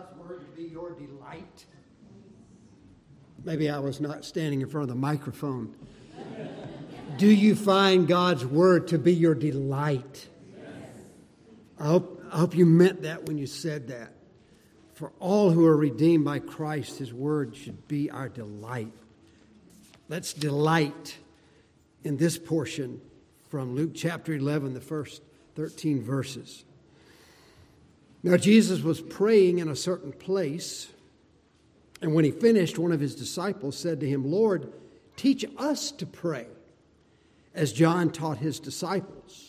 God's word to be your delight? Maybe I was not standing in front of the microphone. Do you find God's word to be your delight? I hope you meant that when you said that. For all who are redeemed by Christ, his word should be our delight. Let's delight in this portion from Luke chapter 11, the first 13 verses. Now Jesus was praying in a certain place, and when he finished, one of his disciples said to him, "Lord, teach us to pray, as John taught his disciples."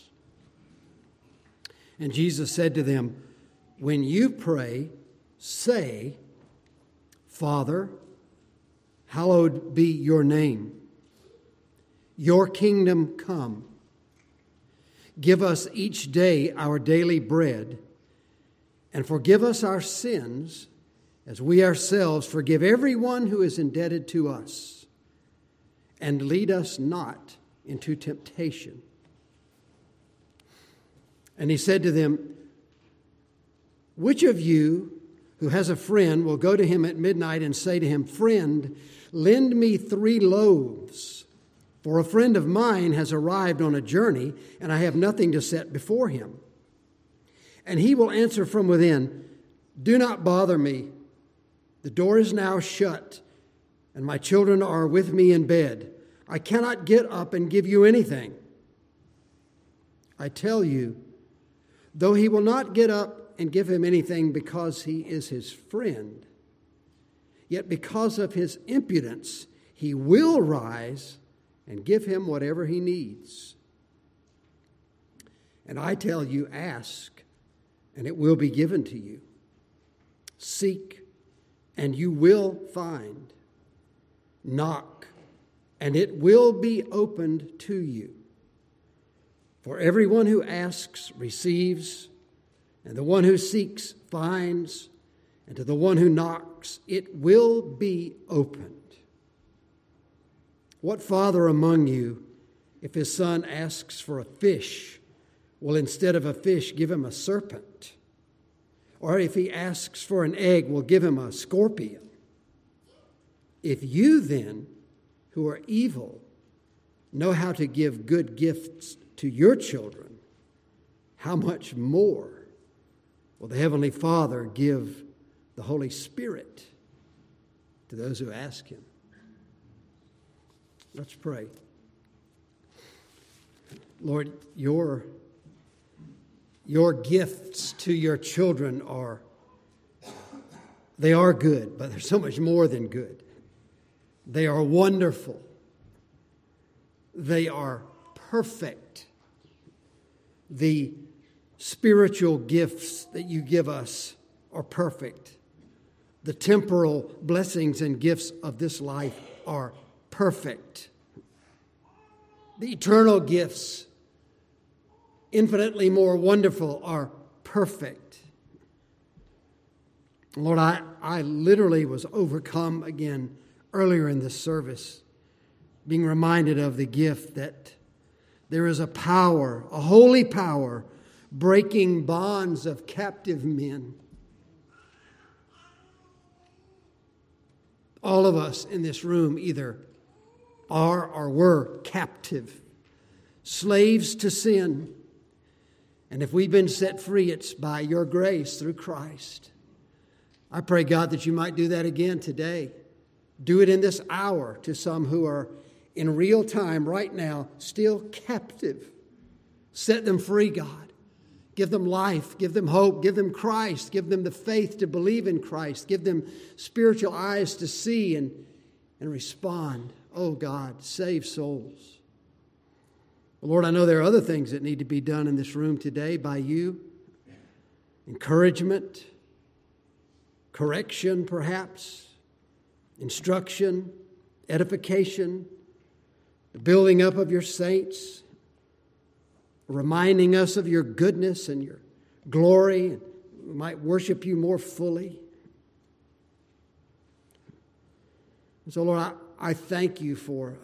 And Jesus said to them, "When you pray, say, 'Father, hallowed be your name. Your kingdom come. Give us each day our daily bread, and forgive us our sins, as we ourselves forgive everyone who is indebted to us. And lead us not into temptation.'" And he said to them, "Which of you who has a friend will go to him at midnight and say to him, 'Friend, lend me 3 loaves, for a friend of mine has arrived on a journey, and I have nothing to set before him?' And he will answer from within, 'Do not bother me. The door is now shut, and my children are with me in bed. I cannot get up and give you anything.' I tell you, though he will not get up and give him anything because he is his friend, yet because of his impudence, he will rise and give him whatever he needs. And I tell you, ask, and it will be given to you. Seek, and you will find. Knock, and it will be opened to you. For everyone who asks receives, and the one who seeks finds, and to the one who knocks it will be opened. What father among you, if his son asks for a fish, will instead of a fish give him a serpent? Or if he asks for an egg, will give him a scorpion? If you then, who are evil, know how to give good gifts to your children, how much more will the Heavenly Father give the Holy Spirit to those who ask him?" Let's pray. Lord, your gifts to your children are good, but they're so much more than good. They are wonderful. They are perfect. The spiritual gifts that you give us are perfect. The temporal blessings and gifts of this life are perfect. The eternal gifts, infinitely more wonderful, are perfect. Lord, I literally was overcome again earlier in this service, being reminded of the gift that there is a power, a holy power, breaking bonds of captive men. All of us in this room either are or were captive, slaves to sin. And if we've been set free, it's by your grace through Christ. I pray, God, that you might do that again today. Do it in this hour to some who are in real time right now still captive. Set them free, God. Give them life, give them hope, give them Christ, give them the faith to believe in Christ, give them spiritual eyes to see and respond. Oh God, save souls. Lord, I know there are other things that need to be done in this room today by you. Encouragement, correction perhaps, instruction, edification, the building up of your saints, reminding us of your goodness and your glory, and we might worship you more fully. And so, Lord, I thank you for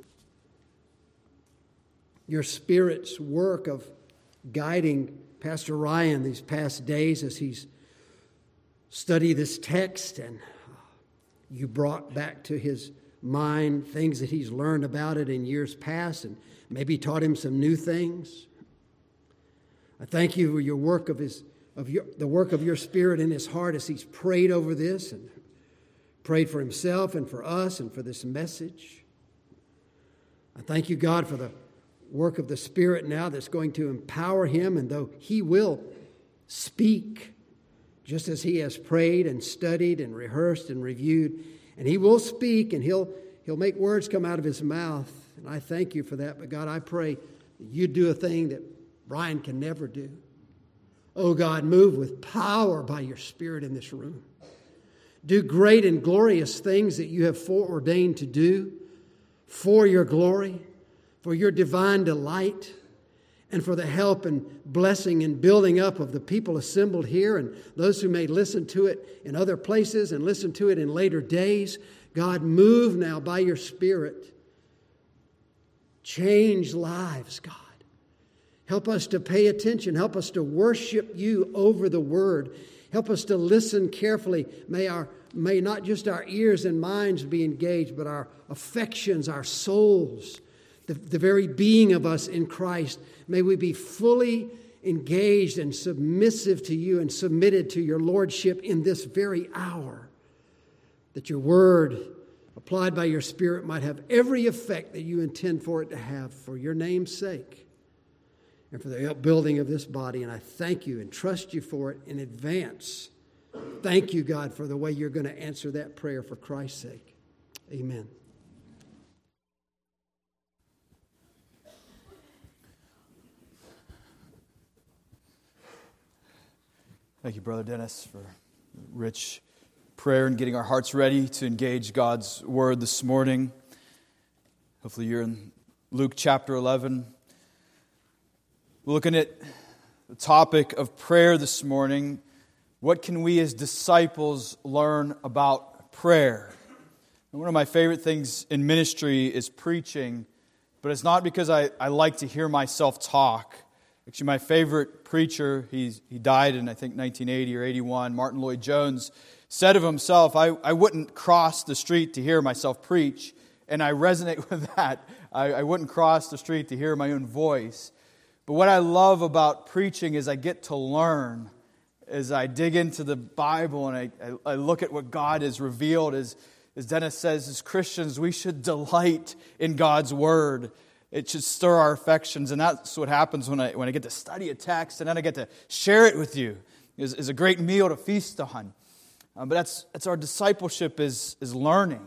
your Spirit's work of guiding Pastor Ryan these past days as he's study this text and you brought back to his mind things that he's learned about it in years past and maybe taught him some new things. I thank you for your work the work of your Spirit in his heart as he's prayed over this and prayed for himself and for us and for this message. I thank you, God, for the work of the Spirit now that's going to empower him, and though he will speak just as he has prayed and studied and rehearsed and reviewed, and he will speak and he'll make words come out of his mouth, and I thank you for that. But God, I pray that you do a thing that Brian can never do. Oh God, move with power by your Spirit in this room. Do great and glorious things that you have foreordained to do for your glory, for your divine delight, and for the help and blessing and building up of the people assembled here and those who may listen to it in other places and listen to it in later days. God, move now by your Spirit. Change lives, God. Help us to pay attention. Help us to worship you over the Word. Help us to listen carefully. May not just our ears and minds be engaged, but our affections, our souls, the very being of us in Christ. May we be fully engaged and submissive to you and submitted to your Lordship in this very hour, that your Word, applied by your Spirit, might have every effect that you intend for it to have for your name's sake and for the upbuilding of this body. And I thank you and trust you for it in advance. Thank you, God, for the way you're going to answer that prayer for Christ's sake. Amen. Thank you, Brother Dennis, for rich prayer and getting our hearts ready to engage God's Word this morning. Hopefully you're in Luke chapter 11. We're looking at the topic of prayer this morning. What can we as disciples learn about prayer? And one of my favorite things in ministry is preaching, but it's not because I like to hear myself talk. Actually, my favorite preacher, he died in, I think, 1980 or 81, Martin Lloyd-Jones, said of himself, I wouldn't cross the street to hear myself preach, and I resonate with that. I wouldn't cross the street to hear my own voice. But what I love about preaching is I get to learn as I dig into the Bible and I look at what God has revealed. As Dennis says, as Christians, we should delight in God's Word. It should stir our affections, and that's what happens when I get to study a text and then I get to share it with you. Is a great meal to feast on. But that's our discipleship is learning.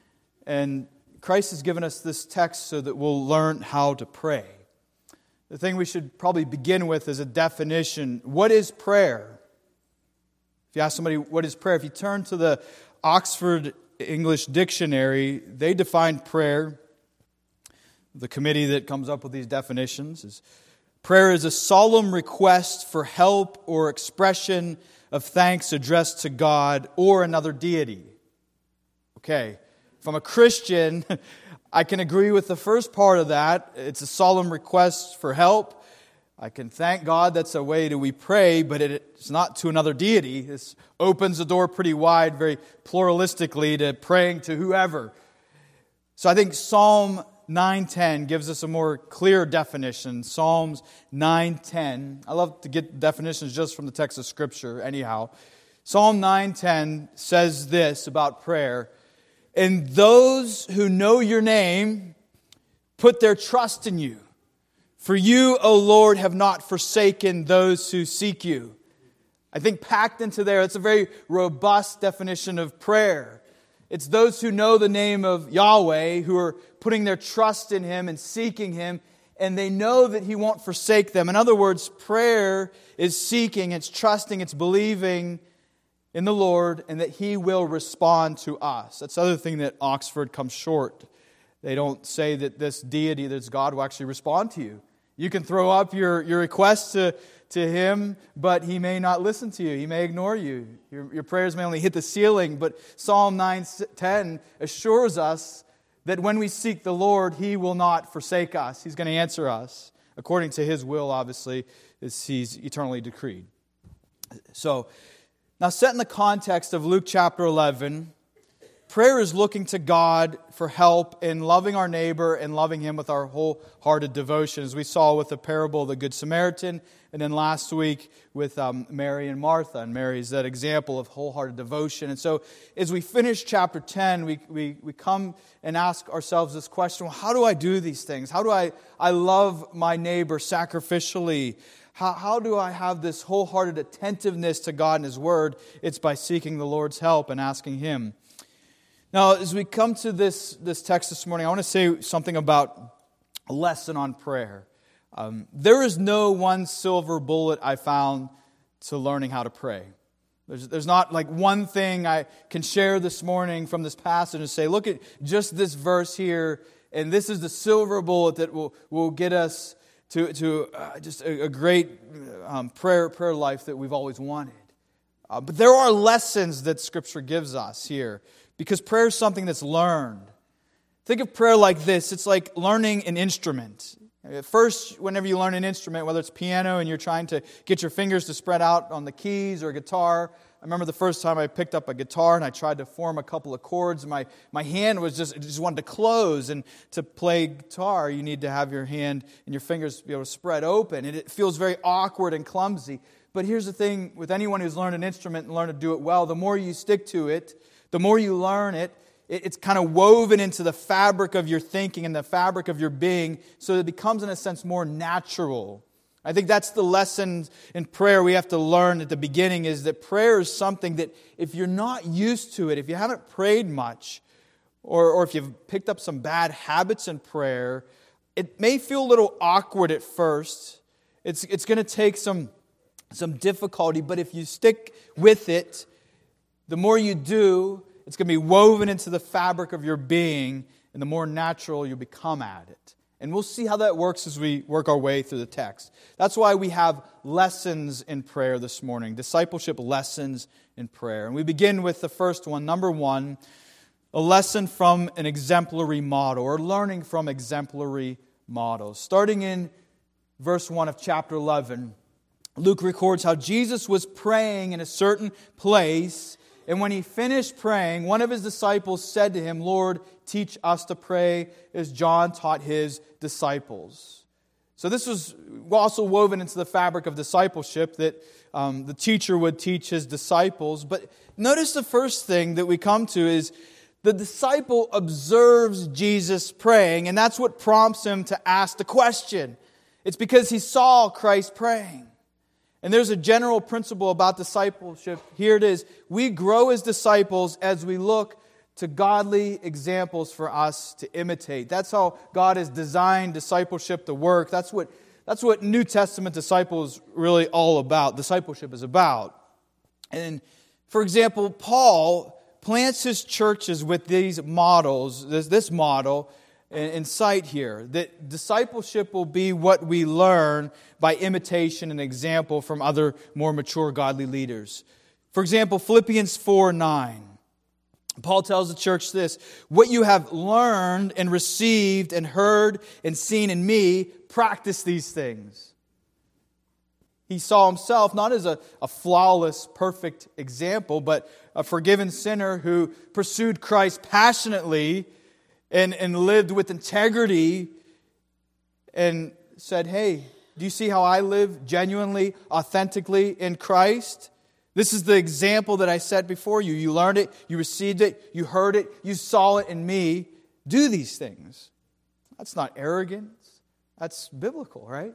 And Christ has given us this text so that we'll learn how to pray. The thing we should probably begin with is a definition. What is prayer? If you ask somebody, what is prayer? If you turn to the Oxford English Dictionary, they define prayer. The committee that comes up with these definitions is prayer is a solemn request for help or expression of thanks addressed to God or another deity. Okay, if I'm a Christian, I can agree with the first part of that. It's a solemn request for help. I can thank God. That's a way that we pray, but it's not to another deity. This opens the door pretty wide, very pluralistically, to praying to whoever. So I think Psalm 9:10 gives us a more clear definition. Psalms 9:10. I love to get definitions just from the text of Scripture anyhow. Psalm 9:10 says this about prayer. And those who know your name put their trust in you. For you, O Lord, have not forsaken those who seek you. I think packed into there, it's a very robust definition of prayer. It's those who know the name of Yahweh, who are putting their trust in Him and seeking Him, and they know that He won't forsake them. In other words, prayer is seeking, it's trusting, it's believing in the Lord, and that He will respond to us. That's the other thing that Oxford comes short. They don't say that this deity, that's God, will actually respond to you. You can throw up your request to Him, but He may not listen to you. He may ignore you. Your prayers may only hit the ceiling, but Psalm 9:10 assures us that when we seek the Lord, He will not forsake us. He's going to answer us according to His will, obviously, as He's eternally decreed. So, Now, set in the context of Luke chapter 11, prayer is looking to God for help in loving our neighbor and loving Him with our wholehearted devotion, as we saw with the parable of the Good Samaritan, and then last week with Mary and Martha. And Mary's that example of wholehearted devotion. And so as we finish chapter 10, we come and ask ourselves this question, well, how do I do these things? How do I love my neighbor sacrificially? How do I have this wholehearted attentiveness to God and His Word? It's by seeking the Lord's help and asking Him. Now, as we come to this text this morning, I want to say something about a lesson on prayer. There is no one silver bullet I found to learning how to pray. There's not like one thing I can share this morning from this passage and say, look at just this verse here, and this is the silver bullet that will get us to just a great prayer life that we've always wanted. But there are lessons that Scripture gives us here, because prayer is something that's learned. Think of prayer like this. It's like learning an instrument. At first, whenever you learn an instrument, whether it's piano and you're trying to get your fingers to spread out on the keys, or guitar. I remember the first time I picked up a guitar and I tried to form a couple of chords. My hand was just wanted to close. And to play guitar, you need to have your hand and your fingers be able to spread open. And it feels very awkward and clumsy. But here's the thing with anyone who's learned an instrument and learned to do it well, the more you stick to it, the more you learn it, it's kind of woven into the fabric of your thinking and the fabric of your being, so it becomes, in a sense, more natural. I think that's the lesson in prayer we have to learn at the beginning, is that prayer is something that if you're not used to it, if you haven't prayed much, or if you've picked up some bad habits in prayer, it may feel a little awkward at first. It's going to take some difficulty, but if you stick with it, the more you do, it's going to be woven into the fabric of your being, and the more natural you become at it. And we'll see how that works as we work our way through the text. That's why we have lessons in prayer this morning, discipleship lessons in prayer. And we begin with the first one, number 1, a lesson from an exemplary model, or learning from exemplary models. Starting in verse 1 of chapter 11, Luke records how Jesus was praying in a certain place, and when He finished praying, one of His disciples said to Him, "Lord, teach us to pray as John taught his disciples." So this was also woven into the fabric of discipleship, that the teacher would teach his disciples. But notice the first thing that we come to is the disciple observes Jesus praying, and that's what prompts him to ask the question. It's because he saw Christ praying. And there's a general principle about discipleship. Here it is. We grow as disciples as we look to godly examples for us to imitate. That's how God has designed discipleship to work. That's what New Testament disciples is really all about. Discipleship is about. And for example, Paul plants his churches with these models, this model in sight here, that discipleship will be what we learn by imitation and example from other more mature godly leaders. For example, Philippians 4:9. Paul tells the church this: "What you have learned and received and heard and seen in me, practice these things." He saw himself not as a flawless, perfect example, but a forgiven sinner who pursued Christ passionately and lived with integrity and said, "Hey, do you see how I live genuinely, authentically in Christ? This is the example that I set before you. You learned it, you received it, you heard it, you saw it in me. Do these things." That's not arrogance. That's biblical, right?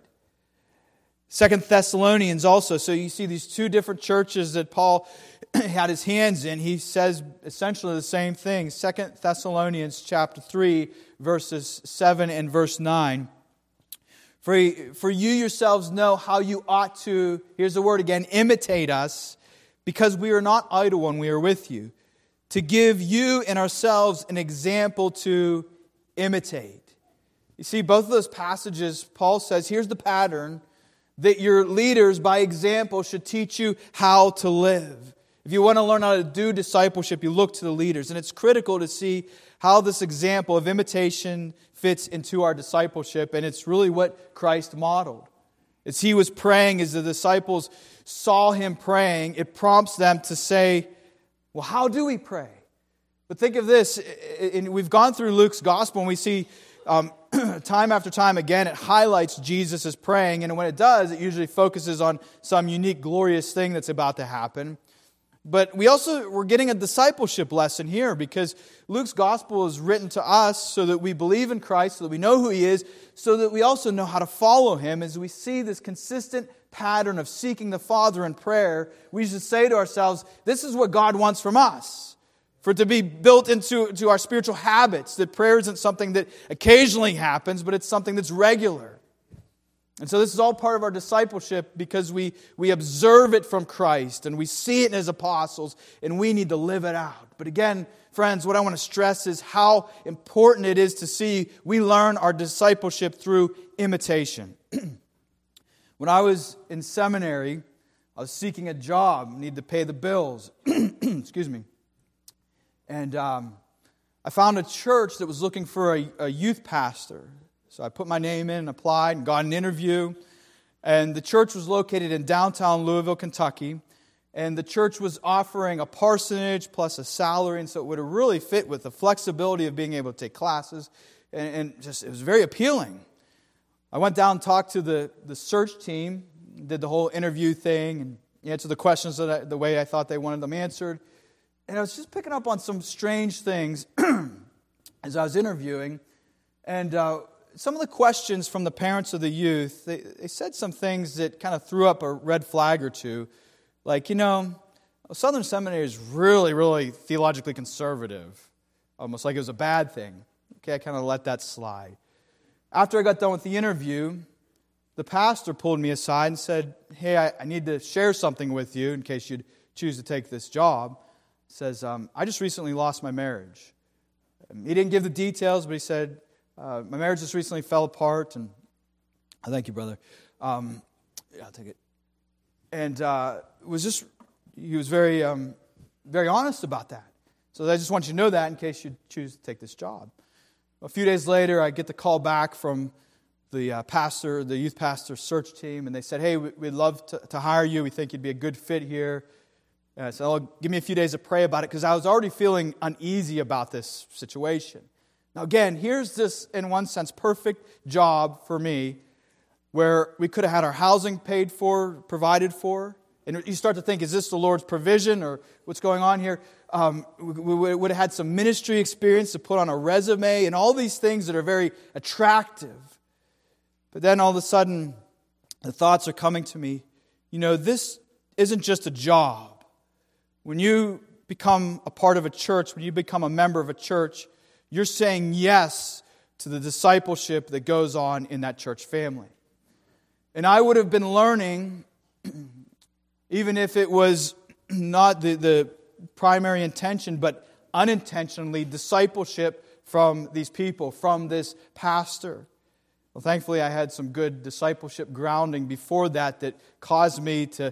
2 Thessalonians also. So you see these two different churches that Paul had his hands in. He says essentially the same thing. 2 Thessalonians chapter 3, verses 7 and verse 9. For you yourselves know how you ought to, here's the word again, imitate us, because we are not idle when we are with you, to give you and ourselves an example to imitate. You see, both of those passages, Paul says, here's the pattern, that your leaders, by example, should teach you how to live. If you want to learn how to do discipleship, you look to the leaders. And it's critical to see how this example of imitation fits into our discipleship. And it's really what Christ modeled. As He was praying, as the disciples saw him praying, it prompts them to say, well, how do we pray? But think of this, we've gone through Luke's gospel and we see time after time again, it highlights Jesus as praying, and when it does, it usually focuses on some unique, glorious thing that's about to happen. But we're getting a discipleship lesson here, because Luke's gospel is written to us so that we believe in Christ, so that we know who He is, so that we also know how to follow Him. As we see this consistent pattern of seeking the Father in prayer, we should say to ourselves, this is what God wants from us. For it to be built into our spiritual habits, that prayer isn't something that occasionally happens, but it's something that's regular. And so this is all part of our discipleship, because we observe it from Christ and we see it in His apostles, and we need to live it out. But again, friends, what I want to stress is how important it is to see we learn our discipleship through imitation. When I was in seminary, I was seeking a job, needed to pay the bills. Excuse me. And I found a church that was looking for a youth pastor. So I put my name in and applied and got an interview. And the church was located in downtown Louisville, Kentucky. And the church was offering a parsonage plus a salary. And so it would have really fit with the flexibility of being able to take classes. And just it was very appealing. I went down and talked to the search team, did the whole interview thing, and answered the questions the way I thought they wanted them answered. And I was just picking up on some strange things as I was interviewing. And some of the questions from the parents of the youth, they said some things that kind of threw up a red flag or two. Like, Southern Seminary is really, really theologically conservative. Almost like it was a bad thing. Okay, I kind of let that slide. After I got done with the interview, the pastor pulled me aside and said, hey, I need to share something with you in case you'd choose to take this job. He says, I just recently lost my marriage. He didn't give the details, but he said, my marriage just recently fell apart, and thank you, brother. Yeah, I'll take it. And he was very, very honest about that. So I just want you to know that in case you choose to take this job. A few days later, I get the call back from the youth pastor search team, and they said, hey, we'd love to hire you. We think you'd be a good fit here. And I said, oh, give me a few days to pray about it, because I was already feeling uneasy about this situation. Now again, here's this, in one sense, perfect job for me, where we could have had our housing paid for, provided for. And you start to think, is this the Lord's provision, or what's going on here? We would have had some ministry experience to put on a resume, and all these things that are very attractive. But then all of a sudden, the thoughts are coming to me, this isn't just a job. When you become a part of a church, when you become a member of a church, you're saying yes to the discipleship that goes on in that church family. And I would have been learning, even if it was not the primary intention, but unintentionally, discipleship from these people, from this pastor. Well, thankfully, I had some good discipleship grounding before that caused me to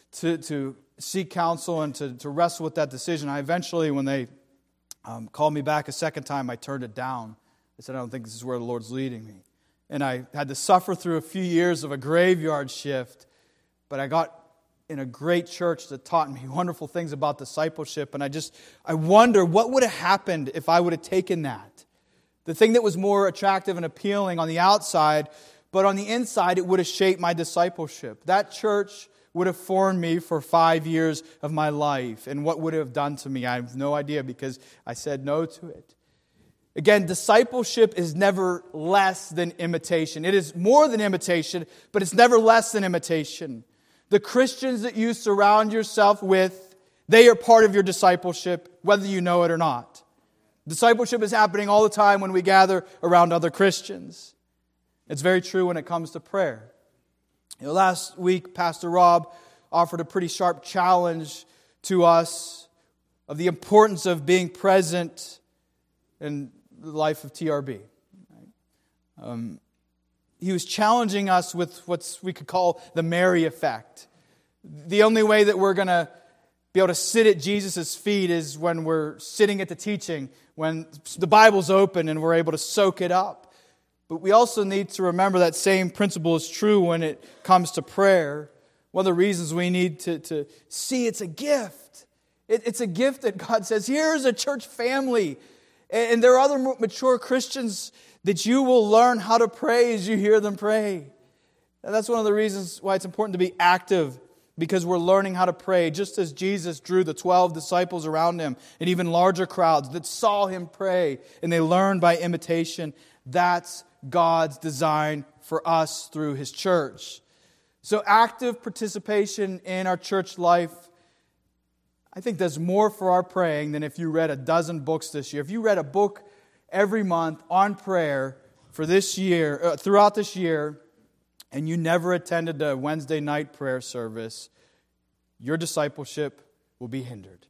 seek counsel and to wrestle with that decision. I eventually, when they called me back a second time, I turned it down. I said, I don't think this is where the Lord's leading me. And I had to suffer through a few years of a graveyard shift, but I got in a great church that taught me wonderful things about discipleship, and I wonder what would have happened if I would have taken that. The thing that was more attractive and appealing on the outside, but on the inside it would have shaped my discipleship. That church would have formed me for 5 years of my life. And what would it have done to me? I have no idea, because I said no to it. Again, discipleship is never less than imitation. It is more than imitation, but it's never less than imitation. The Christians that you surround yourself with, they are part of your discipleship, whether you know it or not. Discipleship is happening all the time when we gather around other Christians. It's very true when it comes to prayer. Last week, Pastor Rob offered a pretty sharp challenge to us of the importance of being present in the life of TRB. He was challenging us with what we could call the Mary effect. The only way that we're going to be able to sit at Jesus' feet is when we're sitting at the teaching, when the Bible's open and we're able to soak it up. But we also need to remember that same principle is true when it comes to prayer. One of the reasons we need to see it's a gift. It's a gift that God says, here's a church family. And there are other mature Christians that you will learn how to pray as you hear them pray. And that's one of the reasons why it's important to be active, because we're learning how to pray, just as Jesus drew the 12 disciples around Him and even larger crowds that saw Him pray and they learned by imitation. That's God's design for us through His church. So active participation in our church life, I think, does more for our praying than if you read a dozen books this year. If you read a book every month on prayer for this year, throughout this year, and you never attended a Wednesday night prayer service, your discipleship will be hindered.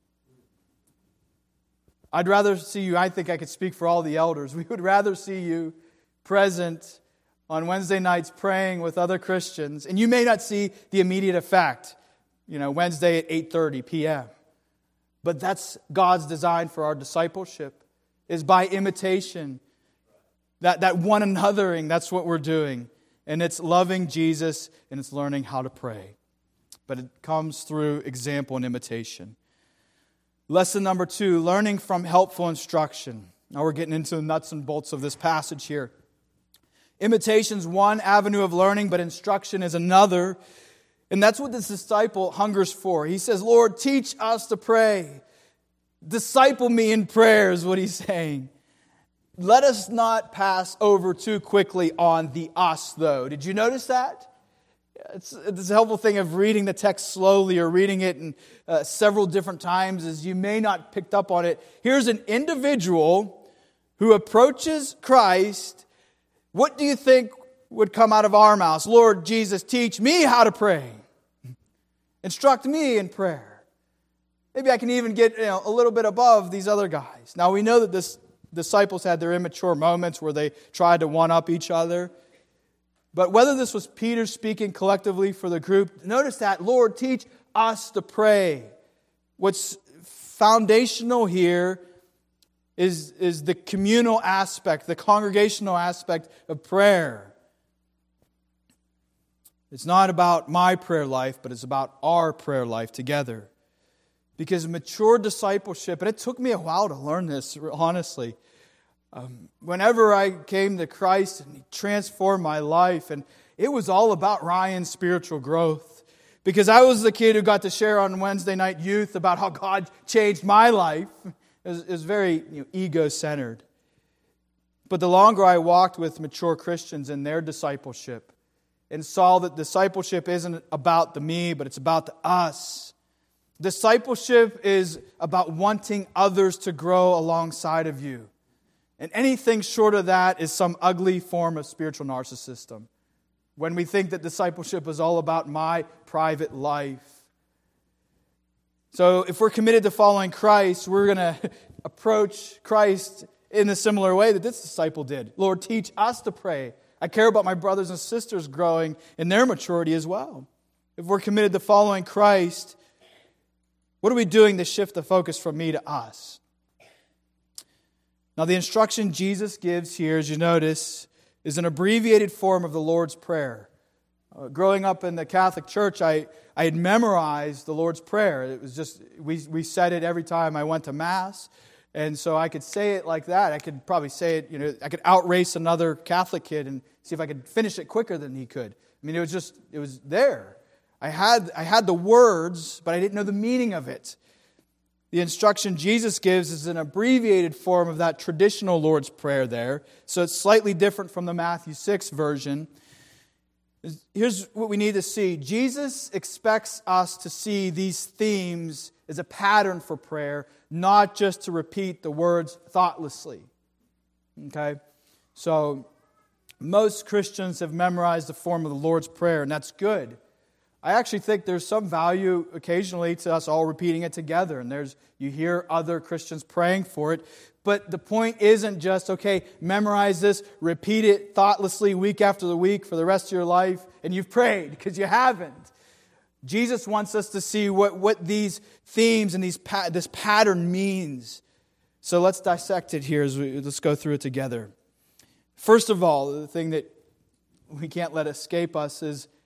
I'd rather see you, I think I could speak for all the elders, we would rather see you present on Wednesday nights praying with other Christians, and you may not see the immediate effect, Wednesday at 8:30 p.m. But that's God's design for our discipleship, is by imitation. That one anothering, that's what we're doing. And it's loving Jesus and it's learning how to pray. But it comes through example and imitation. Lesson number 2, learning from helpful instruction. Now we're getting into the nuts and bolts of this passage here. Imitation's one avenue of learning, but instruction is another. And that's what this disciple hungers for. He says, Lord, teach us to pray. Disciple me in prayer is what he's saying. Let us not pass over too quickly on the us, though. Did you notice that? It's a helpful thing of reading the text slowly or reading it in several different times, as you may not picked up on it. Here's an individual who approaches Christ. What do you think would come out of our mouths? Lord Jesus, teach me how to pray. Instruct me in prayer. Maybe I can even get a little bit above these other guys. Now we know that this disciples had their immature moments where they tried to one-up each other. But whether this was Peter speaking collectively for the group, notice that, Lord, teach us to pray. What's foundational here is the communal aspect, the congregational aspect of prayer. It's not about my prayer life, but it's about our prayer life together. Because mature discipleship, and it took me a while to learn this, honestly. Whenever I came to Christ, and He transformed my life, and it was all about Ryan's spiritual growth. Because I was the kid who got to share on Wednesday night youth about how God changed my life. It was very ego-centered. But the longer I walked with mature Christians in their discipleship, and saw that discipleship isn't about the me, but it's about the us. Discipleship is about wanting others to grow alongside of you. And anything short of that is some ugly form of spiritual narcissism. When we think that discipleship is all about my private life. So if we're committed to following Christ, we're going to approach Christ in a similar way that this disciple did. Lord, teach us to pray. I care about my brothers and sisters growing in their maturity as well. If we're committed to following Christ, what are we doing to shift the focus from me to us? Now, the instruction Jesus gives here, as you notice, is an abbreviated form of the Lord's Prayer. Growing up in the Catholic Church, I had memorized the Lord's Prayer. It was just, we said it every time I went to Mass. And so I could say it like that. I could probably say it, I could outrace another Catholic kid and see if I could finish it quicker than he could. I mean, it was there. I had the words, but I didn't know the meaning of it. The instruction Jesus gives is an abbreviated form of that traditional Lord's Prayer there. So it's slightly different from the Matthew 6 version. Here's what we need to see. Jesus expects us to see these themes as a pattern for prayer, not just to repeat the words thoughtlessly. Okay? So most Christians have memorized the form of the Lord's Prayer, and that's good. I actually think there's some value occasionally to us all repeating it together. And you hear other Christians praying for it. But the point isn't just, memorize this, repeat it thoughtlessly week after the week for the rest of your life, and you've prayed, because you haven't. Jesus wants us to see what these themes and this pattern means. So let's dissect it here let's go through it together. First of all, the thing that we can't let escape us is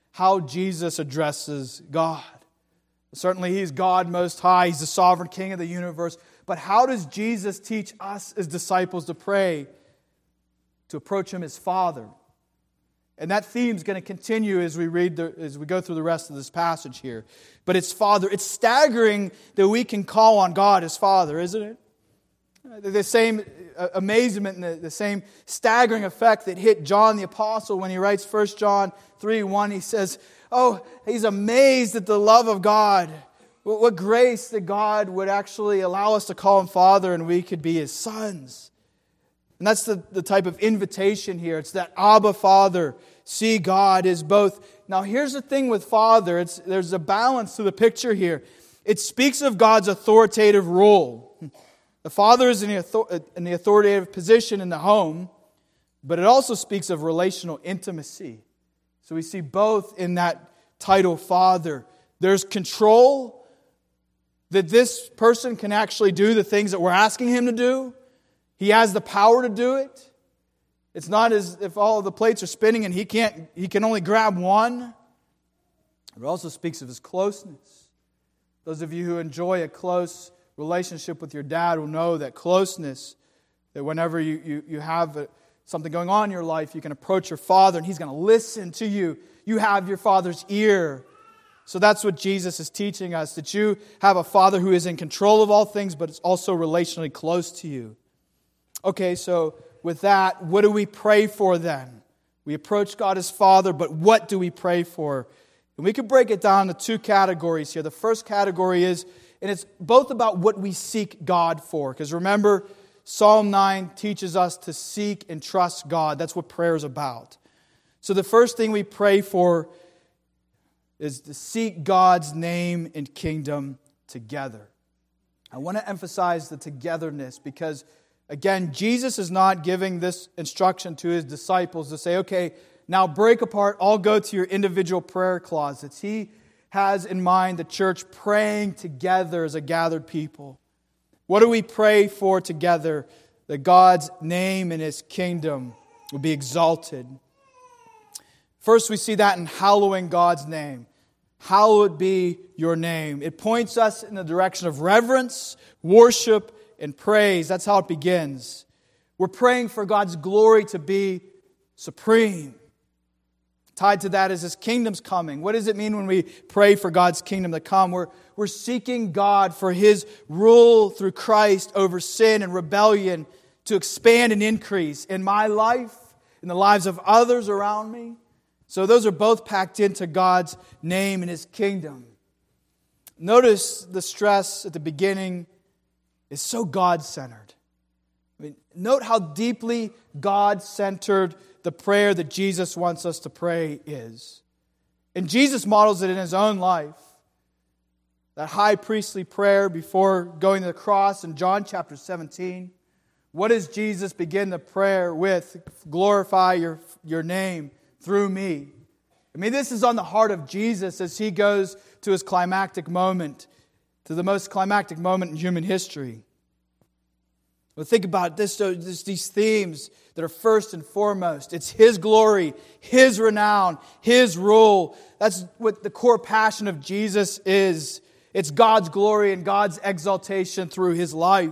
how Jesus addresses God. Certainly He's God Most High. He's the sovereign King of the universe. But how does Jesus teach us as disciples to pray? To approach Him as Father. And that theme is going to continue as we go through the rest of this passage here. But it's Father. It's staggering that we can call on God as Father, isn't it? The same amazement and the same staggering effect that hit John the Apostle when he writes 1 John 3:1. He says, oh, he's amazed at the love of God. What grace that God would actually allow us to call Him Father and we could be His sons. And that's the type of invitation here. It's that Abba, Father. See, God is both. Now here's the thing with Father. There's a balance to the picture here. It speaks of God's authoritative rule. The Father is in the authoritative position in the home, but it also speaks of relational intimacy. So we see both in that title, Father. There's control, that this person can actually do the things that we're asking him to do. He has the power to do it. It's not as if all of the plates are spinning and he can only grab one. It also speaks of His closeness. Those of you who enjoy a close relationship with your dad will know that closeness, that whenever you have something going on in your life, you can approach your father and He's going to listen to you. You have your Father's ear. So that's what Jesus is teaching us, that you have a Father who is in control of all things, but is also relationally close to you. Okay, so with that, what do we pray for then? We approach God as Father, but what do we pray for? And we could break it down to two categories here. The first category is, and it's both about what we seek God for. Because remember, Psalm 9 teaches us to seek and trust God. That's what prayer is about. So the first thing we pray for is to seek God's name and kingdom together. I want to emphasize the togetherness because, again, Jesus is not giving this instruction to His disciples to say, okay, now break apart, all go to your individual prayer closets. He has in mind the church praying together as a gathered people. What do we pray for together? That God's name and His kingdom will be exalted. First, we see that in hallowing God's name. Hallowed be your name. It points us in the direction of reverence, worship, and praise. That's how it begins. We're praying for God's glory to be supreme. Tied to that is His kingdom's coming. What does it mean when we pray for God's kingdom to come? We're seeking God for His rule through Christ over sin and rebellion to expand and increase in my life, in the lives of others around me. So those are both packed into God's name and His kingdom. Notice the stress at the beginning is so God-centered. Note how deeply God-centered the prayer that Jesus wants us to pray is. And Jesus models it in His own life. That high priestly prayer before going to the cross in John chapter 17. What does Jesus begin the prayer with? Glorify your name through me. This is on the heart of Jesus as He goes to His climactic moment, to the most climactic moment in human history. Well, think about this, these themes that are first and foremost. It's His glory, His renown, His rule. That's what the core passion of Jesus is. It's God's glory and God's exaltation through His life.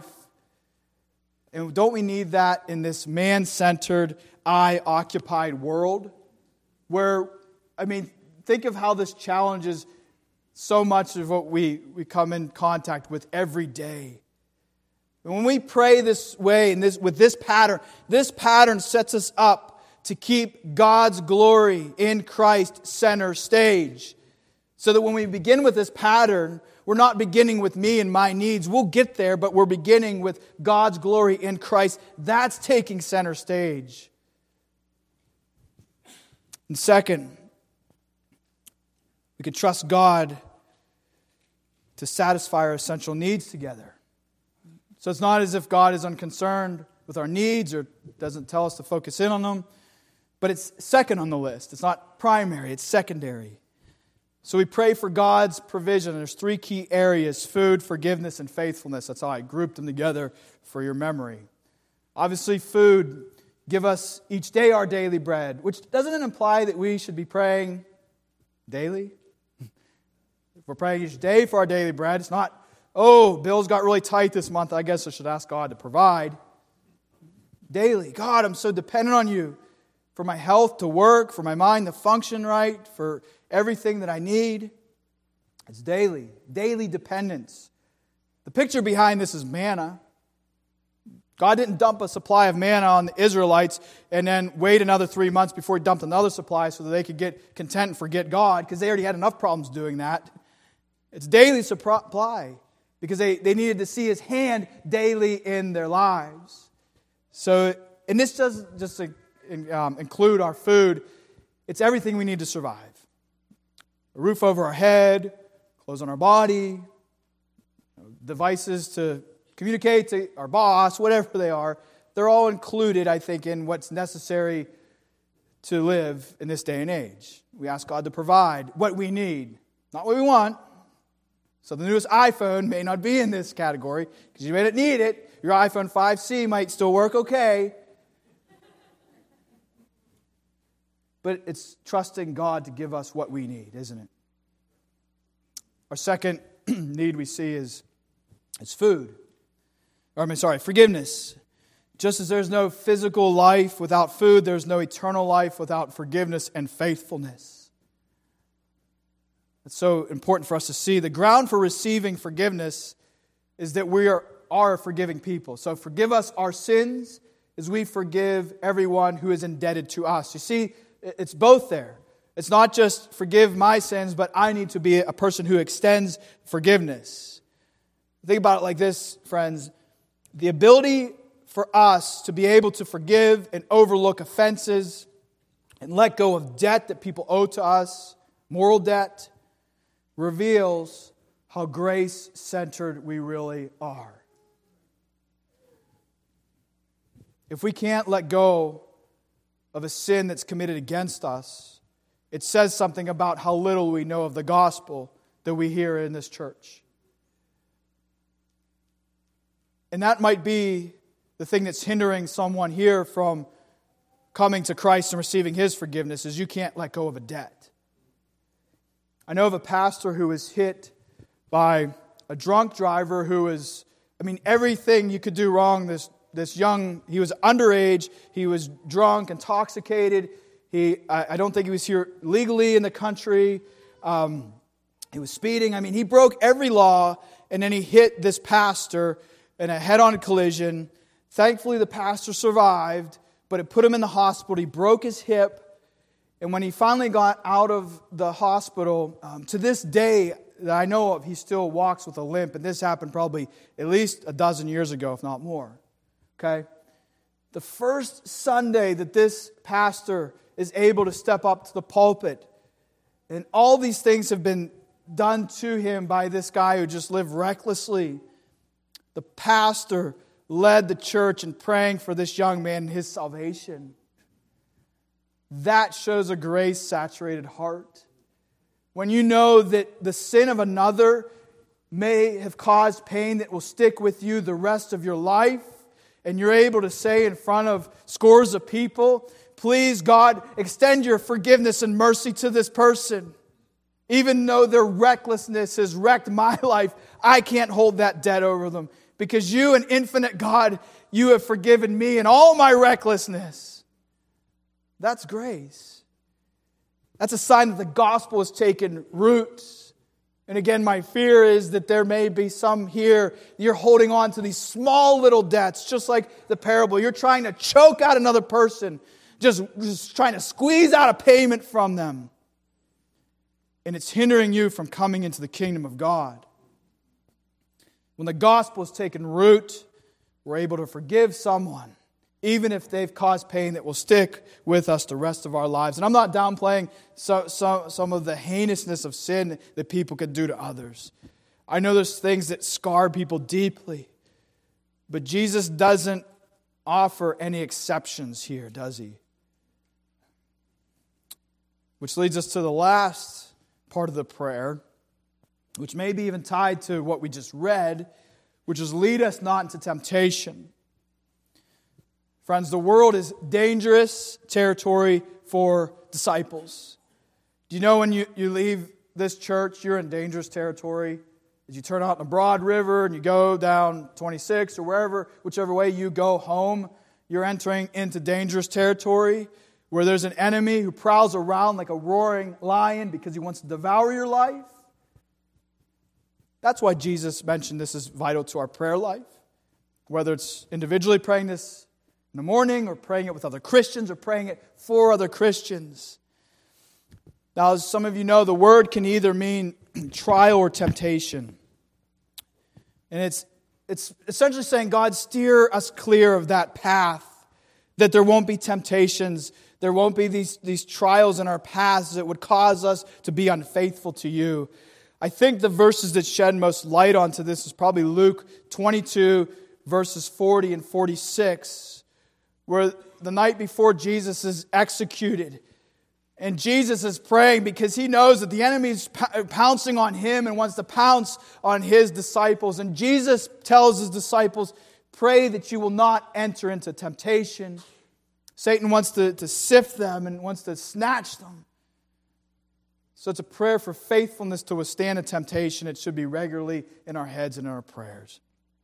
And don't we need that in this man-centered, I-occupied world? Where, think of how this challenges so much of what we come in contact with every day. And when we pray this way and with this pattern sets us up to keep God's glory in Christ center stage. So that when we begin with this pattern, we're not beginning with me and my needs. We'll get there, but we're beginning with God's glory in Christ. That's taking center stage. And second, we can trust God to satisfy our essential needs together. So it's not as if God is unconcerned with our needs or doesn't tell us to focus in on them, but it's second on the list. It's not primary, it's secondary. So we pray for God's provision. There's three key areas: food, forgiveness, and faithfulness. That's how I grouped them together for your memory. Obviously, food. Give us each day our daily bread, which doesn't imply that we should be praying Daily? If we're praying each day for our daily bread, it's not, oh, bills got really tight this month, I guess I should ask God to provide. Daily. God, I'm so dependent on you for my health to work, for my mind to function right, for everything that I need. It's daily. Daily dependence. The picture behind this is manna. God didn't dump a supply of manna on the Israelites and then wait another 3 months before He dumped another supply so that they could get content and forget God, because they already had enough problems doing that. It's daily supply because they needed to see His hand daily in their lives. So, and this doesn't just include our food. It's everything we need to survive. A roof over our head, clothes on our body, devices to communicate to our boss, whatever they are. They're all included, I think, in what's necessary to live in this day and age. We ask God to provide what we need, not what we want. So the newest iPhone may not be in this category because you may not need it. Your iPhone 5C might still work okay. But it's trusting God to give us what we need, isn't it? Our second need we see is food. Forgiveness. Just as there's no physical life without food, there's no eternal life without forgiveness and faithfulness. It's so important for us to see. The ground for receiving forgiveness is that we are a forgiving people. So forgive us our sins as we forgive everyone who is indebted to us. You see, it's both there. It's not just forgive my sins, but I need to be a person who extends forgiveness. Think about it like this, friends. The ability for us to be able to forgive and overlook offenses and let go of debt that people owe to us, moral debt, reveals how grace-centered we really are. If we can't let go of a sin that's committed against us, it says something about how little we know of the gospel that we hear in this church. And that might be the thing that's hindering someone here from coming to Christ and receiving His forgiveness, is you can't let go of a debt. I know of a pastor who was hit by a drunk driver who was, everything you could do wrong. He was underage, he was drunk, intoxicated. I don't think he was here legally in the country. He was speeding. He broke every law, and then he hit this pastor in a head-on collision. Thankfully, the pastor survived, but it put him in the hospital. He broke his hip, and when he finally got out of the hospital, to this day that I know of, he still walks with a limp, and this happened probably at least a dozen years ago, if not more. Okay? The first Sunday that this pastor is able to step up to the pulpit, and all these things have been done to him by this guy who just lived recklessly, the pastor led the church in praying for this young man and his salvation. That shows a grace-saturated heart. When you know that the sin of another may have caused pain that will stick with you the rest of your life, and you're able to say in front of scores of people, please, God, extend your forgiveness and mercy to this person. Even though their recklessness has wrecked my life, I can't hold that debt over them. Because you, an infinite God, you have forgiven me and all my recklessness. That's grace. That's a sign that the gospel has taken root. And again, my fear is that there may be some here, you're holding on to these small little debts, just like the parable. You're trying to choke out another person, just trying to squeeze out a payment from them. And it's hindering you from coming into the kingdom of God. When the gospel has taken root, we're able to forgive someone, even if they've caused pain that will stick with us the rest of our lives. And I'm not downplaying some of the heinousness of sin that people could do to others. I know there's things that scar people deeply. But Jesus doesn't offer any exceptions here, does He? Which leads us to the last part of the prayer, which may be even tied to what we just read, which is lead us not into temptation. Friends, the world is dangerous territory for disciples. Do you know when you leave this church, you're in dangerous territory? As you turn out in the Broad River and you go down 26 or wherever, whichever way you go home, you're entering into dangerous territory where there's an enemy who prowls around like a roaring lion because he wants to devour your life. That's why Jesus mentioned this is vital to our prayer life. Whether it's individually praying this in the morning or praying it with other Christians or praying it for other Christians. Now, as some of you know, the word can either mean trial or temptation. And it's essentially saying, God, steer us clear of that path, that there won't be temptations, there won't be these trials in our paths that would cause us to be unfaithful to you. I think the verses that shed most light onto this is probably Luke 22, verses 40 and 46, where the night before Jesus is executed, and Jesus is praying because he knows that the enemy is pouncing on him and wants to pounce on his disciples. And Jesus tells his disciples, pray that you will not enter into temptation. Satan wants to sift them and wants to snatch them. So it's a prayer for faithfulness to withstand a temptation. It should be regularly in our heads and in our prayers.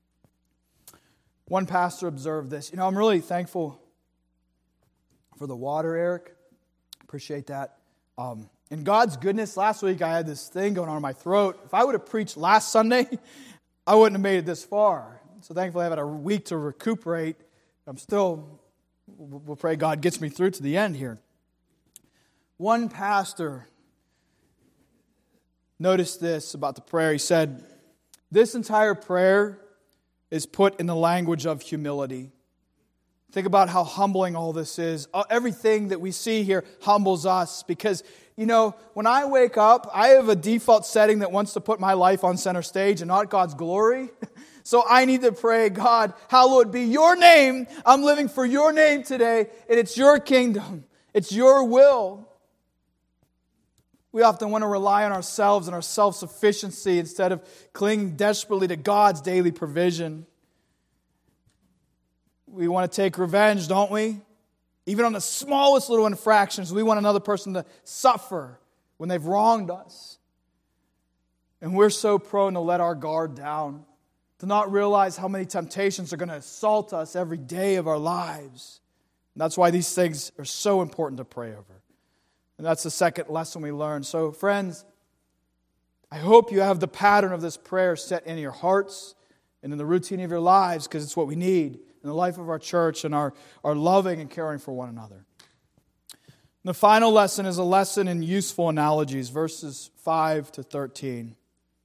One pastor observed this. I'm really thankful for the water, Eric. Appreciate that. In God's goodness, last week I had this thing going on in my throat. If I would have preached last Sunday, I wouldn't have made it this far. So thankfully I've had a week to recuperate. We'll pray God gets me through to the end here. One pastor noticed this about the prayer. He said, this entire prayer is put in the language of humility. Think about how humbling all this is. Everything that we see here humbles us because, when I wake up, I have a default setting that wants to put my life on center stage and not God's glory. So I need to pray, God, hallowed be your name. I'm living for your name today, and it's your kingdom. It's your will. We often want to rely on ourselves and our self-sufficiency instead of clinging desperately to God's daily provision. We want to take revenge, don't we? Even on the smallest little infractions, we want another person to suffer when they've wronged us. And we're so prone to let our guard down, to not realize how many temptations are going to assault us every day of our lives. And that's why these things are so important to pray over. And that's the second lesson we learned. So, friends, I hope you have the pattern of this prayer set in your hearts and in the routine of your lives, because it's what we need in the life of our church and our loving and caring for one another. And the final lesson is a lesson in useful analogies, verses 5 to 13.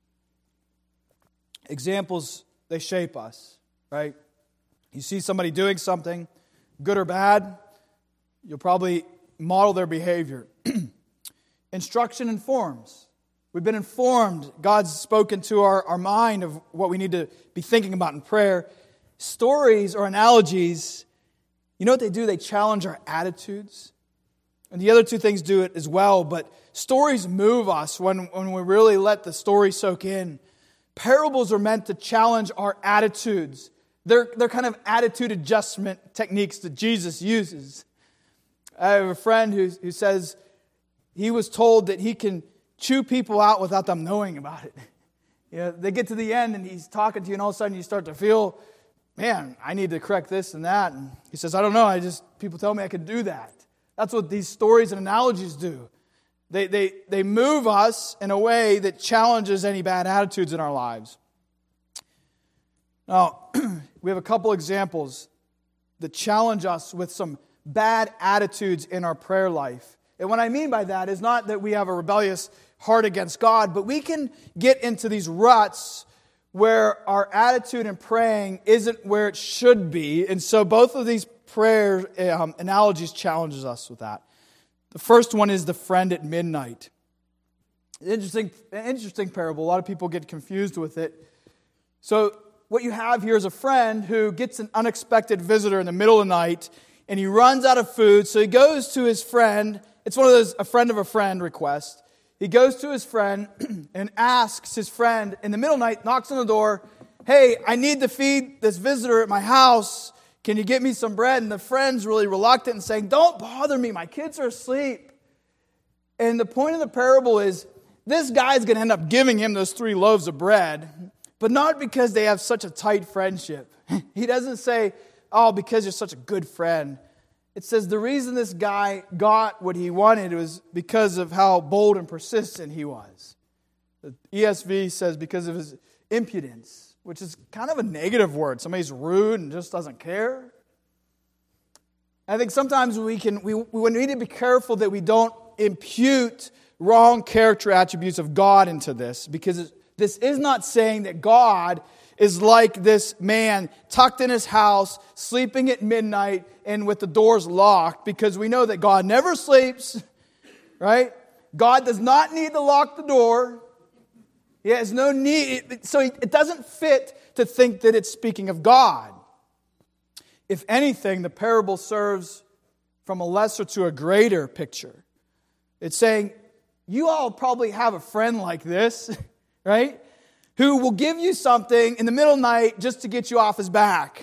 Examples, they shape us, right? You see somebody doing something, good or bad, you'll probably model their behavior. Instruction informs. We've been informed. God's spoken to our mind of what we need to be thinking about in prayer. Stories or analogies, you know what they do? They challenge our attitudes. And the other two things do it as well, but stories move us when we really let the story soak in. Parables are meant to challenge our attitudes. They're kind of attitude adjustment techniques that Jesus uses. I have a friend who says he was told that he can chew people out without them knowing about it. They get to the end and he's talking to you and all of a sudden you start to feel, man, I need to correct this and that. And he says, I don't know, people tell me I could do that. That's what these stories and analogies do. They move us in a way that challenges any bad attitudes in our lives. Now, we have a couple examples that challenge us with some bad attitudes in our prayer life. And what I mean by that is not that we have a rebellious heart against God, but we can get into these ruts where our attitude in praying isn't where it should be. And so both of these prayer analogies challenges us with that. The first one is the friend at midnight. Interesting parable. A lot of people get confused with it. So what you have here is a friend who gets an unexpected visitor in the middle of the night, and he runs out of food, so he goes to his friend. It's one of those a friend of a friend requests. He goes to his friend and asks his friend in the middle of the night, knocks on the door, hey, I need to feed this visitor at my house. Can you get me some bread? And the friend's really reluctant and saying, don't bother me. My kids are asleep. And the point of the parable is this guy's going to end up giving him those 3 loaves of bread, but not because they have such a tight friendship. He doesn't say, oh, because you're such a good friend. It says the reason this guy got what he wanted was because of how bold and persistent he was. The ESV says because of his impudence, which is kind of a negative word. Somebody's rude and just doesn't care. I think sometimes we need to be careful that we don't impute wrong character attributes of God into this, because this is not saying that God is like this man tucked in his house, sleeping at midnight and with the doors locked, because we know that God never sleeps, right? God does not need to lock the door. He has no need. So it doesn't fit to think that it's speaking of God. If anything, the parable serves from a lesser to a greater picture. It's saying, you all probably have a friend like this, right? Who will give you something in the middle of the night just to get you off his back.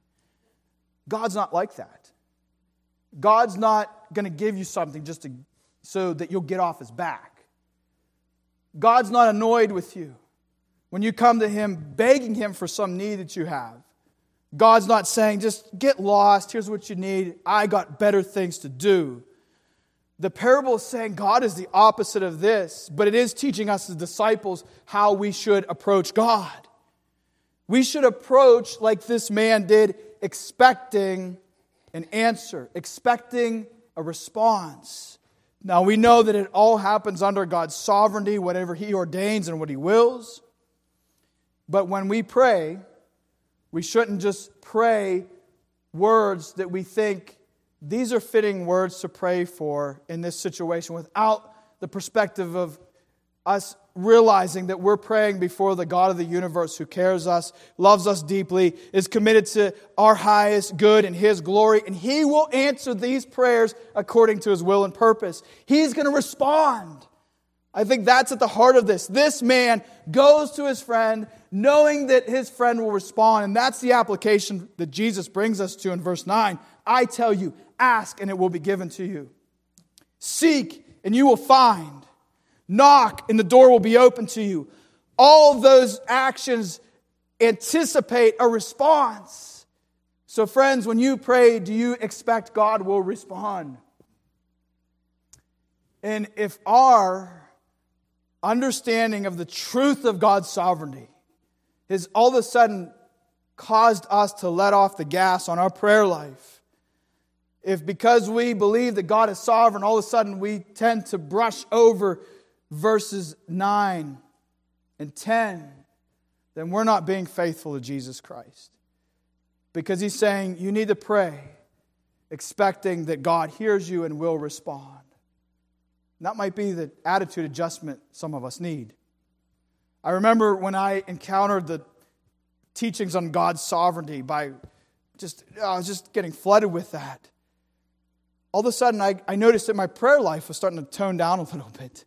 God's not like that. God's not going to give you something so that you'll get off his back. God's not annoyed with you when you come to him begging him for some need that you have. God's not saying, just get lost, here's what you need, I got better things to do. The parable is saying God is the opposite of this, but it is teaching us as disciples how we should approach God. We should approach like this man did, expecting an answer, expecting a response. Now we know that it all happens under God's sovereignty, whatever he ordains and what he wills. But when we pray, we shouldn't just pray words that we think these are fitting words to pray for in this situation without the perspective of us realizing that we're praying before the God of the universe who cares us, loves us deeply, is committed to our highest good and his glory, and he will answer these prayers according to his will and purpose. He's going to respond. I think that's at the heart of this. This man goes to his friend knowing that his friend will respond, and that's the application that Jesus brings us to in verse 9. I tell you, ask and it will be given to you. Seek and you will find. Knock and the door will be open to you. All those actions anticipate a response. So friends, when you pray, do you expect God will respond? And if our understanding of the truth of God's sovereignty has all of a sudden caused us to let off the gas on our prayer life, if because we believe that God is sovereign, all of a sudden we tend to brush over verses 9 and 10, then we're not being faithful to Jesus Christ. Because he's saying you need to pray expecting that God hears you and will respond. And that might be the attitude adjustment some of us need. I remember when I encountered the teachings on God's sovereignty I was just getting flooded with that. All of a sudden, I noticed that my prayer life was starting to tone down a little bit.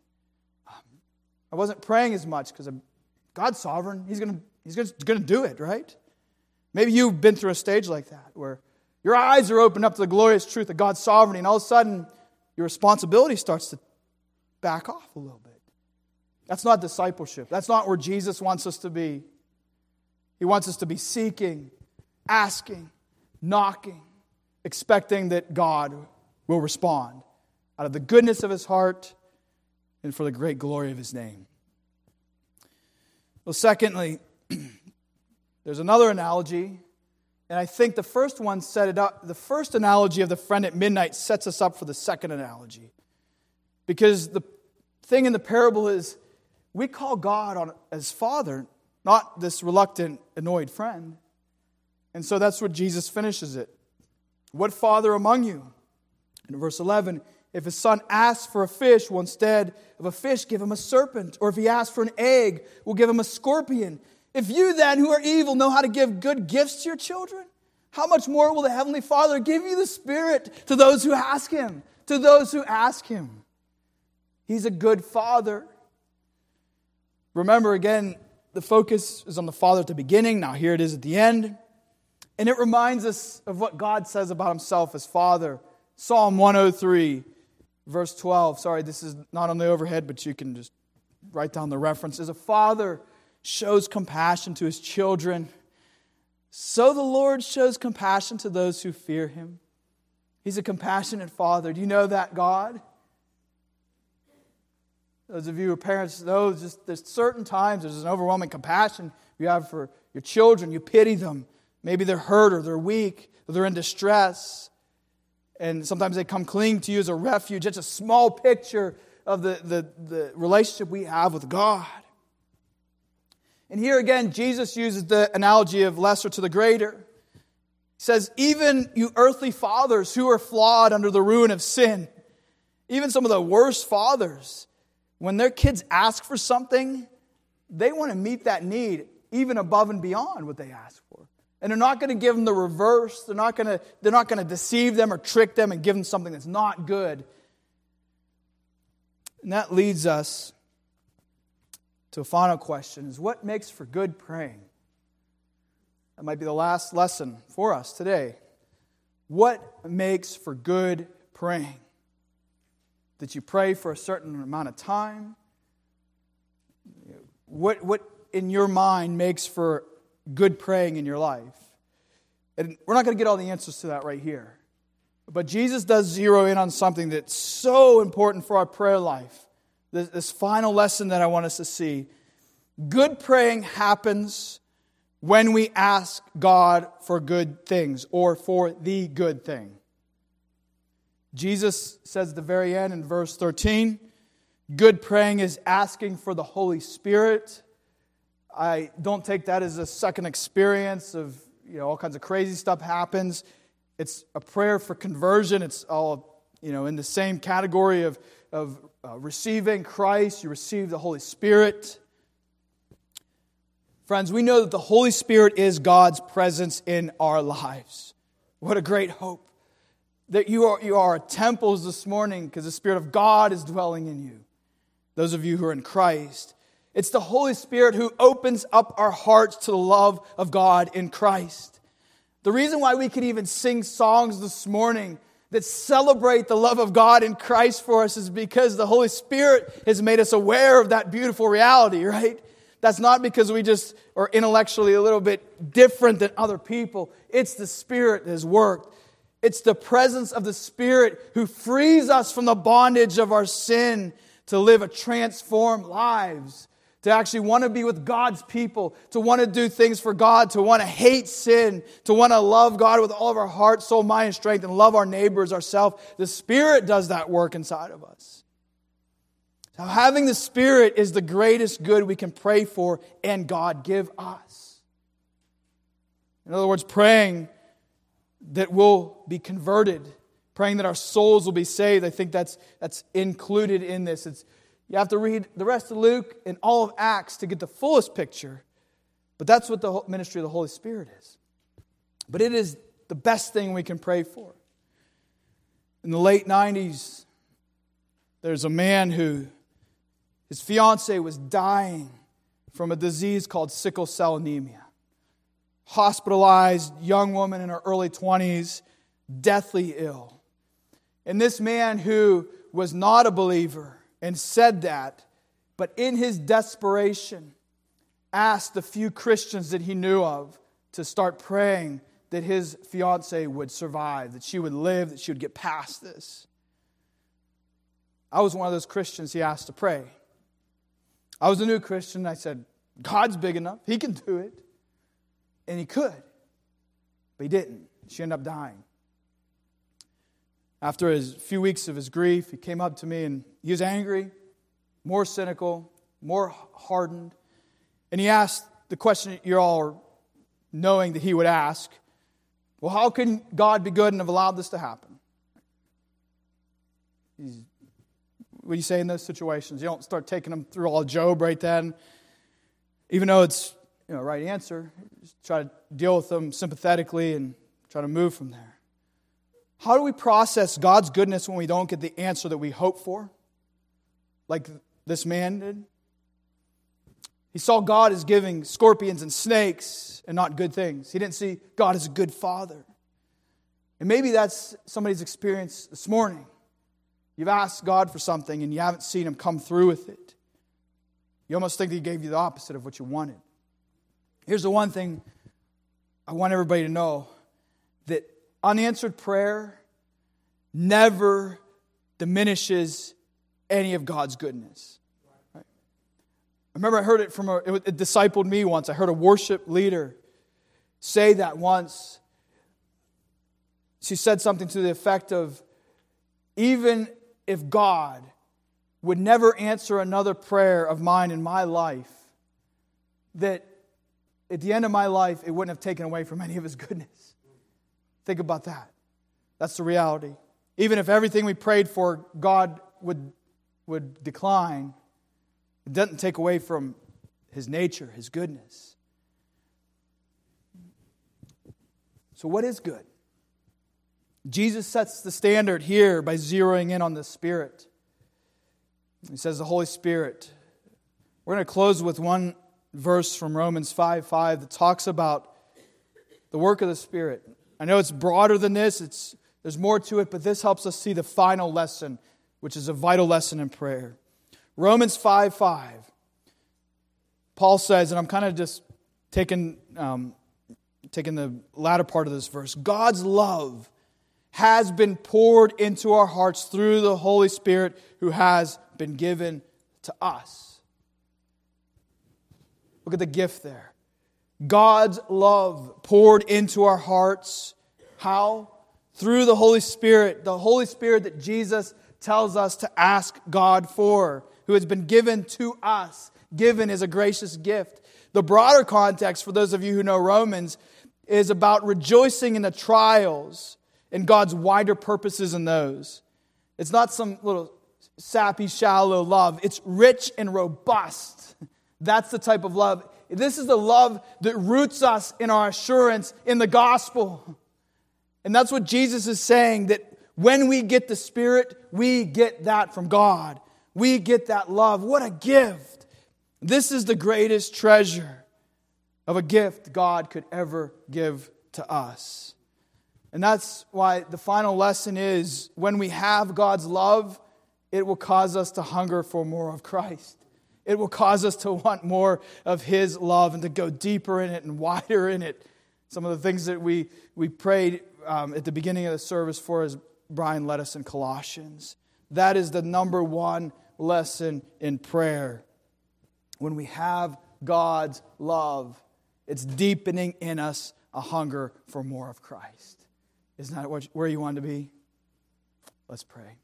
I wasn't praying as much because God's sovereign. He's going to do it, right? Maybe you've been through a stage like that where your eyes are opened up to the glorious truth of God's sovereignty, and all of a sudden, your responsibility starts to back off a little bit. That's not discipleship. That's not where Jesus wants us to be. He wants us to be seeking, asking, knocking, expecting that God will respond out of the goodness of his heart and for the great glory of his name. Well, secondly, there's another analogy, and I think the first one set it up. The first analogy of the friend at midnight sets us up for the second analogy. Because the thing in the parable is we call God as Father, not this reluctant, annoyed friend. And so that's what Jesus finishes it. What father among you? In verse 11, if his son asks for a fish, will instead of a fish give him a serpent? Or if he asks for an egg, will give him a scorpion? If you then, who are evil, know how to give good gifts to your children, how much more will the Heavenly Father give you the Spirit to those who ask him? To those who ask him. He's a good Father. Remember, again, the focus is on the Father at the beginning. Now here it is at the end. And it reminds us of what God says about himself as Father. Psalm 103, verse 12. Sorry, this is not on the overhead, but you can just write down the reference. As a father shows compassion to his children, so the Lord shows compassion to those who fear him. He's a compassionate Father. Do you know that God? Those of you who are parents know there's certain times there's an overwhelming compassion you have for your children. You pity them. Maybe they're hurt or they're weak or they're in distress. And sometimes they come clinging to you as a refuge. It's a small picture of the relationship we have with God. And here again, Jesus uses the analogy of lesser to the greater. He says, even you earthly fathers who are flawed under the ruin of sin, even some of the worst fathers, when their kids ask for something, they want to meet that need even above and beyond what they ask for. And they're not going to give them the reverse. They're not going to deceive them or trick them and give them something that's not good. And that leads us to a final question, is what makes for good praying? That might be the last lesson for us today. What makes for good praying? That you pray for a certain amount of time? What in your mind makes for good praying in your life? And we're not going to get all the answers to that right here. But Jesus does zero in on something that's so important for our prayer life. This final lesson that I want us to see. Good praying happens when we ask God for good things or for the good thing. Jesus says at the very end in verse 13, good praying is asking for the Holy Spirit. I don't take that as a second experience of, all kinds of crazy stuff happens. It's a prayer for conversion. It's all, in the same category of receiving Christ. You receive the Holy Spirit. Friends, we know that the Holy Spirit is God's presence in our lives. What a great hope. That you are temples this morning because the Spirit of God is dwelling in you. Those of you who are in Christ. It's the Holy Spirit who opens up our hearts to the love of God in Christ. The reason why we can even sing songs this morning that celebrate the love of God in Christ for us is because the Holy Spirit has made us aware of that beautiful reality, right? That's not because we just are intellectually a little bit different than other people. It's the Spirit that has worked. It's the presence of the Spirit who frees us from the bondage of our sin to live a transformed lives, to actually want to be with God's people, to want to do things for God, to want to hate sin, to want to love God with all of our heart, soul, mind, and strength, and love our neighbors, ourselves. The Spirit does that work inside of us. So having the Spirit is the greatest good we can pray for and God give us. In other words, praying that we'll be converted, praying that our souls will be saved. I think that's included in this. You have to read the rest of Luke and all of Acts to get the fullest picture. But that's what the ministry of the Holy Spirit is. But it is the best thing we can pray for. In the late 90s, there's a man who his fiancée was dying from a disease called sickle cell anemia. Hospitalized, young woman in her early 20s, deathly ill. And this man who was not a believer and said that, but in his desperation, asked the few Christians that he knew of to start praying that his fiancée would survive, that she would live, that she would get past this. I was one of those Christians he asked to pray. I was a new Christian. I said, God's big enough. He can do it. And he could. But he didn't. She ended up dying. After a few weeks of his grief, he came up to me and he was angry, more cynical, more hardened. And he asked the question you're all knowing that he would ask, well, how can God be good and have allowed this to happen? What do you say in those situations? You don't start taking them through all of Job right then. Even though it's a right answer, just try to deal with them sympathetically and try to move from there. How do we process God's goodness when we don't get the answer that we hope for? Like this man did. He saw God as giving scorpions and snakes and not good things. He didn't see God as a good father. And maybe that's somebody's experience this morning. You've asked God for something and you haven't seen Him come through with it. You almost think that He gave you the opposite of what you wanted. Here's the one thing I want everybody to know, that unanswered prayer never diminishes any of God's goodness. Right? I remember I heard it from it discipled me once. I heard a worship leader say that once. She said something to the effect of, even if God would never answer another prayer of mine in my life, that at the end of my life, it wouldn't have taken away from any of His goodness. Think about that. That's the reality. Even if everything we prayed for, God would decline, it doesn't take away from His nature, His goodness. So what is good? Jesus sets the standard here by zeroing in on the Spirit. He says the Holy Spirit. We're going to close with one verse from Romans 5:5 that talks about the work of the Spirit. I know it's broader than this. There's more to it, but this helps us see the final lesson, which is a vital lesson in prayer. Romans 5:5. Paul says, and I'm kind of just taking the latter part of this verse, God's love has been poured into our hearts through the Holy Spirit who has been given to us. Look at the gift there. God's love poured into our hearts. How? Through the Holy Spirit. The Holy Spirit that Jesus tells us to ask God for, who has been given to us. Given is a gracious gift. The broader context, for those of you who know Romans, is about rejoicing in the trials and God's wider purposes in those. It's not some little sappy, shallow love. It's rich and robust. That's the type of love. This is the love that roots us in our assurance in the gospel. And that's what Jesus is saying, that when we get the Spirit, we get that from God. We get that love. What a gift. This is the greatest treasure of a gift God could ever give to us. And that's why the final lesson is, when we have God's love, it will cause us to hunger for more of Christ. It will cause us to want more of His love and to go deeper in it and wider in it. Some of the things that we prayed at the beginning of the service for, as Brian led us in Colossians. That is the number one lesson in prayer. When we have God's love, it's deepening in us a hunger for more of Christ. Isn't that where you want to be? Let's pray.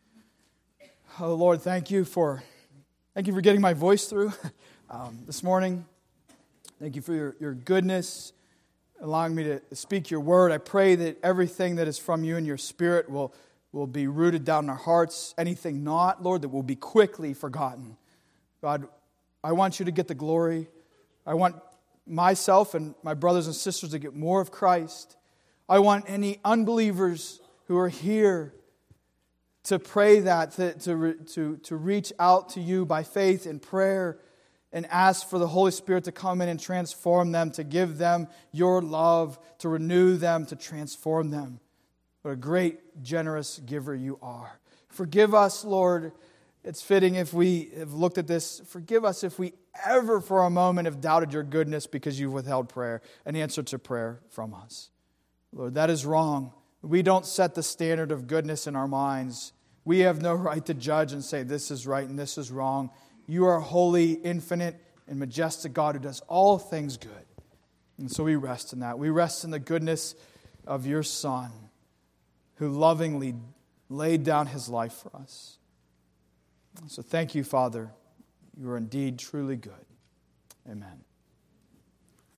Oh Lord, thank you for getting my voice through this morning. Thank you for your goodness, allowing me to speak your word. I pray that everything that is from you and your Spirit will be rooted down in our hearts. Anything not, Lord, that will be quickly forgotten. God, I want you to get the glory. I want myself and my brothers and sisters to get more of Christ. I want any unbelievers who are here to pray that, to reach out to you by faith and prayer and ask for the Holy Spirit to come in and transform them, to give them your love, to renew them, to transform them. What a great, generous giver you are. Forgive us, Lord. It's fitting if we have looked at this. Forgive us if we ever for a moment have doubted your goodness because you've withheld prayer, an answer to prayer from us. Lord, that is wrong. We don't set the standard of goodness in our minds. We have no right to judge and say this is right and this is wrong. You are a holy, infinite, and majestic God who does all things good. And so we rest in that. We rest in the goodness of your Son, who lovingly laid down His life for us. So thank you, Father. You are indeed truly good. Amen.